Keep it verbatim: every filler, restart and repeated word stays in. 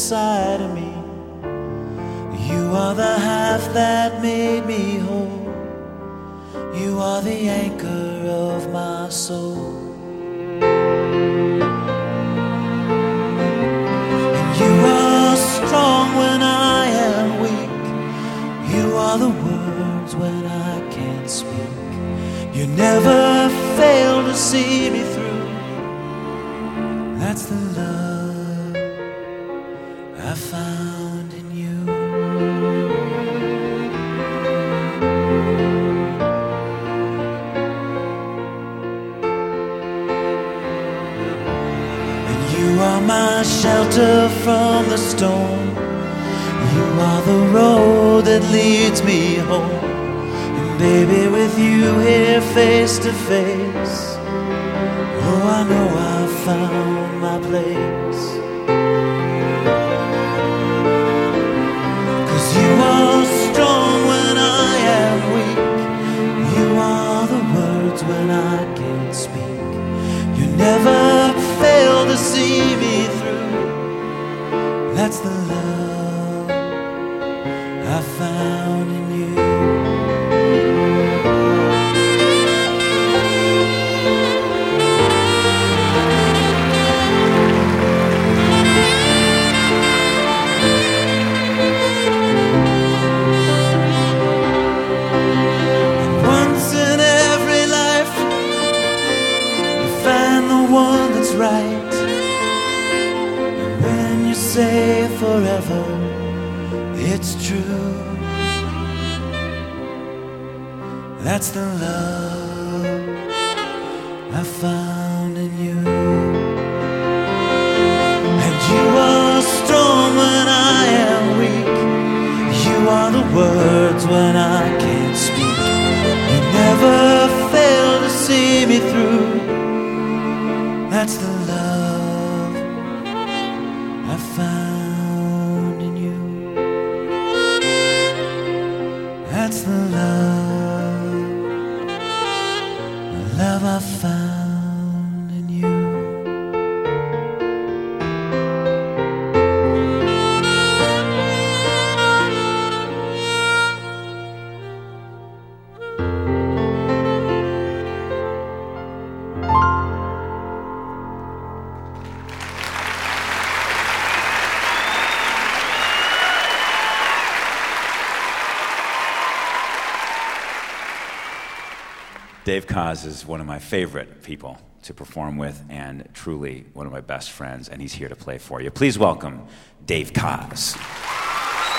inside of me. You are the half that made me whole. You are the anchor of my soul. And you are strong when I am weak. You are the words when I can't speak. You never fail to see me through. That's the love I found in you. And you are my shelter from the storm. You are the road that leads me home. And baby, with you here face to face, oh, I know I found my place. 'Cause you are strong when I am weak. You are the words when I can't speak. You never fail to see me through. That's the love I found in you. One that's right. And when you say forever, it's true. That's the love I found in you. And you are strong when I am weak. You are the words when I can't speak. You never fail to see me through. That's the love I found in you. That's the love, the love I found in you. Dave Koz is one of my favorite people to perform with and truly one of my best friends, and he's here to play for you. Please welcome Dave Koz.